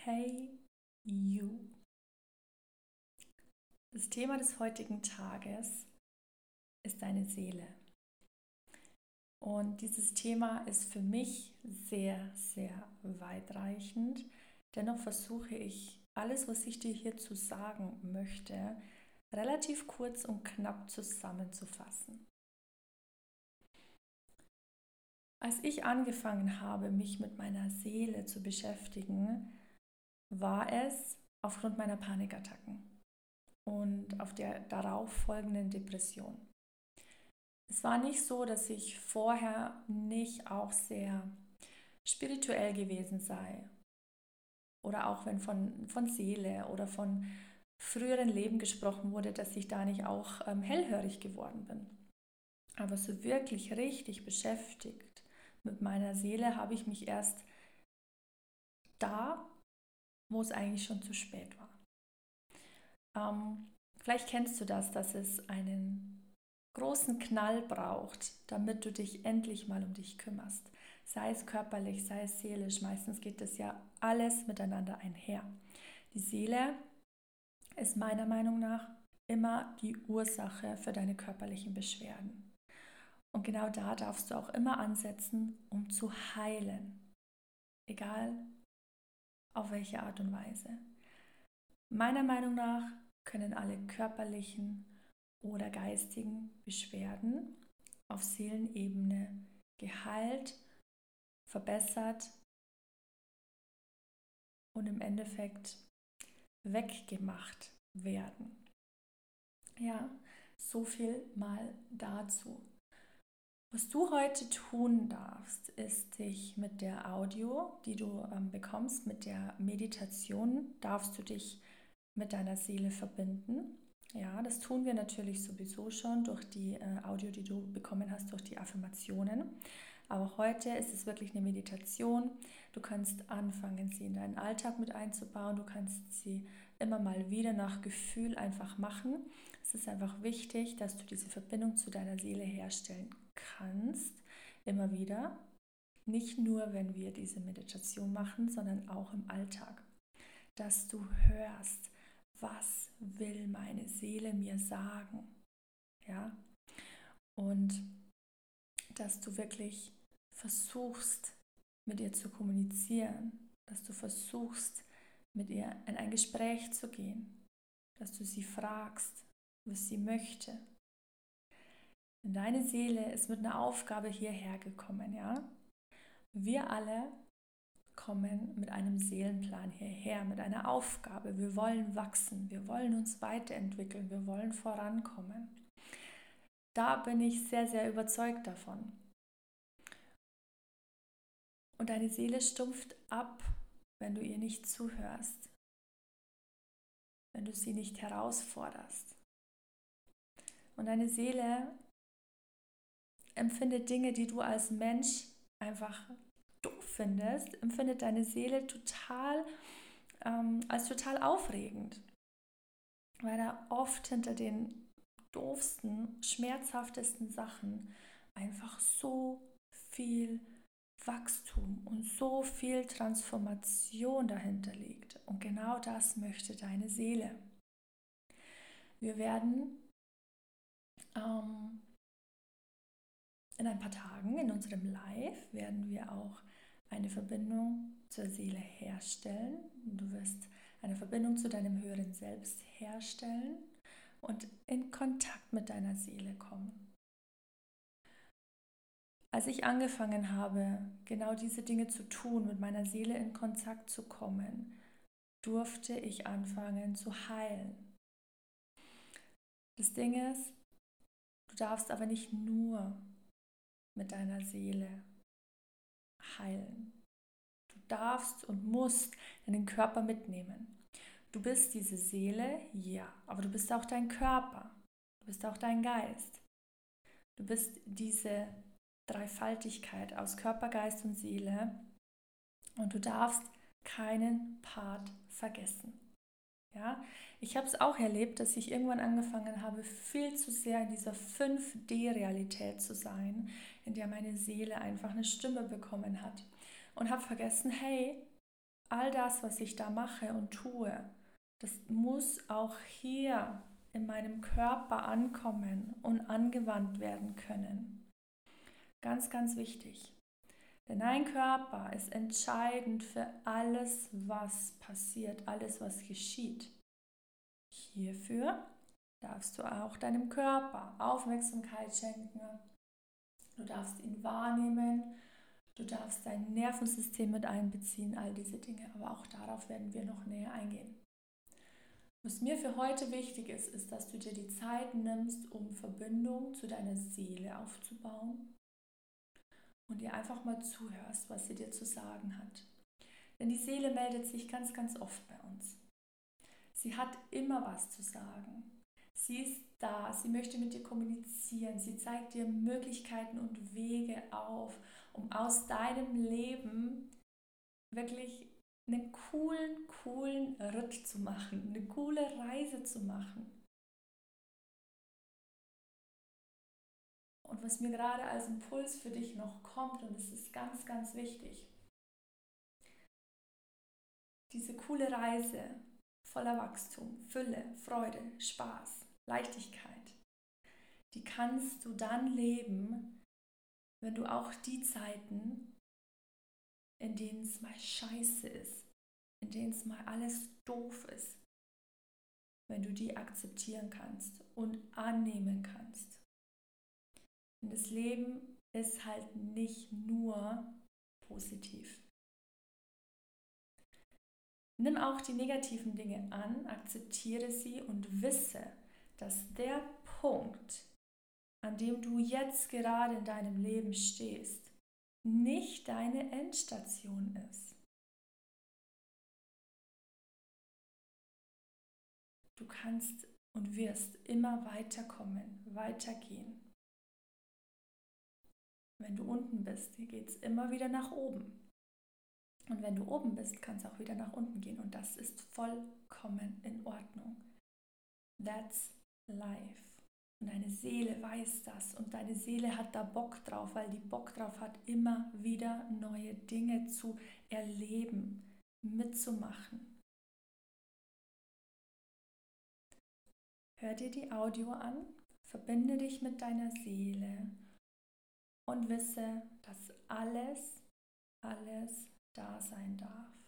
Hey You. Das Thema des heutigen Tages ist deine Seele. Und dieses Thema ist für mich sehr, sehr weitreichend. Dennoch versuche ich, alles, was ich dir hierzu sagen möchte, relativ kurz und knapp zusammenzufassen. Als ich angefangen habe, mich mit meiner Seele zu beschäftigen, war es aufgrund meiner Panikattacken und auf der darauf folgenden Depression. Es war nicht so, dass ich vorher nicht auch sehr spirituell gewesen sei oder auch wenn von Seele oder von früheren Leben gesprochen wurde, dass ich da nicht auch hellhörig geworden bin. Aber so wirklich richtig beschäftigt mit meiner Seele habe ich mich erst da, wo es eigentlich schon zu spät war. Vielleicht kennst du das, dass es einen großen Knall braucht, damit du dich endlich mal um dich kümmerst. Sei es körperlich, sei es seelisch. Meistens geht das ja alles miteinander einher. Die Seele ist meiner Meinung nach immer die Ursache für deine körperlichen Beschwerden. Und genau da darfst du auch immer ansetzen, um zu heilen. Egal auf welche Art und Weise. Meiner Meinung nach können alle körperlichen oder geistigen Beschwerden auf Seelenebene geheilt, verbessert und im Endeffekt weggemacht werden. Ja, so viel mal dazu. Was du heute tun darfst, ist dich mit der Audio, die du bekommst, mit der Meditation, darfst du dich mit deiner Seele verbinden. Ja, das tun wir natürlich sowieso schon durch die Audio, die du bekommen hast, durch die Affirmationen. Aber heute ist es wirklich eine Meditation. Du kannst anfangen, sie in deinen Alltag mit einzubauen. Du kannst sie immer mal wieder nach Gefühl einfach machen. Es ist einfach wichtig, dass du diese Verbindung zu deiner Seele herstellen kannst. Immer wieder. Nicht nur, wenn wir diese Meditation machen, sondern auch im Alltag. Dass du hörst, was will meine Seele mir sagen? Ja? Und dass du wirklich versuchst, mit ihr zu kommunizieren, dass du versuchst, mit ihr in ein Gespräch zu gehen, dass du sie fragst, was sie möchte. Denn deine Seele ist mit einer Aufgabe hierher gekommen, ja? Wir alle kommen mit einem Seelenplan hierher, mit einer Aufgabe. Wir wollen wachsen, wir wollen uns weiterentwickeln, wir wollen vorankommen. Da bin ich sehr, sehr überzeugt davon. Und deine Seele stumpft ab, wenn du ihr nicht zuhörst, wenn du sie nicht herausforderst. Und deine Seele empfindet Dinge, die du als Mensch einfach doof findest, empfindet deine Seele als total aufregend, weil da oft hinter den doofsten, schmerzhaftesten Sachen einfach so viel Wachstum und so viel Transformation dahinter liegt. Und genau das möchte deine Seele. Wir werden in ein paar Tagen in unserem Live werden wir auch eine Verbindung zur Seele herstellen. Du wirst eine Verbindung zu deinem höheren Selbst herstellen und in Kontakt mit deiner Seele kommen. Als ich angefangen habe, genau diese Dinge zu tun, mit meiner Seele in Kontakt zu kommen, durfte ich anfangen zu heilen. Das Ding ist, du darfst aber nicht nur mit deiner Seele heilen. Du darfst und musst deinen Körper mitnehmen. Du bist diese Seele, ja, aber du bist auch dein Körper. Du bist auch dein Geist. Du bist diese Dreifaltigkeit aus Körper, Geist und Seele und du darfst keinen Part vergessen. Ja? Ich habe es auch erlebt, dass ich irgendwann angefangen habe, viel zu sehr in dieser 5D-Realität zu sein, in der meine Seele einfach eine Stimme bekommen hat und habe vergessen, hey, all das, was ich da mache und tue, das muss auch hier in meinem Körper ankommen und angewandt werden können. Ganz, ganz wichtig. Denn dein Körper ist entscheidend für alles, was passiert, alles, was geschieht. Hierfür darfst du auch deinem Körper Aufmerksamkeit schenken. Du darfst ihn wahrnehmen. Du darfst dein Nervensystem mit einbeziehen, all diese Dinge. Aber auch darauf werden wir noch näher eingehen. Was mir für heute wichtig ist, ist, dass du dir die Zeit nimmst, um Verbindung zu deiner Seele aufzubauen und ihr einfach mal zuhörst, was sie dir zu sagen hat. Denn die Seele meldet sich ganz, ganz oft bei uns. Sie hat immer was zu sagen. Sie ist da, sie möchte mit dir kommunizieren, sie zeigt dir Möglichkeiten und Wege auf, um aus deinem Leben wirklich einen coolen Ritt zu machen, eine coole Reise zu machen. Und was mir gerade als Impuls für dich noch kommt, und es ist ganz, ganz wichtig, diese coole Reise voller Wachstum, Fülle, Freude, Spaß, Leichtigkeit, die kannst du dann leben, wenn du auch die Zeiten, in denen es mal scheiße ist, in denen es mal alles doof ist, wenn du die akzeptieren kannst und annehmen kannst. Und das Leben ist halt nicht nur positiv. Nimm auch die negativen Dinge an, akzeptiere sie und wisse, dass der Punkt, an dem du jetzt gerade in deinem Leben stehst, nicht deine Endstation ist. Du kannst und wirst immer weiterkommen, weitergehen. Wenn du unten bist, geht es immer wieder nach oben. Und wenn du oben bist, kann es auch wieder nach unten gehen. Und das ist vollkommen in Ordnung. That's life. Und deine Seele weiß das. Und deine Seele hat da Bock drauf, weil die Bock drauf hat, immer wieder neue Dinge zu erleben, mitzumachen. Hör dir die Audio an, verbinde dich mit deiner Seele und wisse, dass alles da sein darf.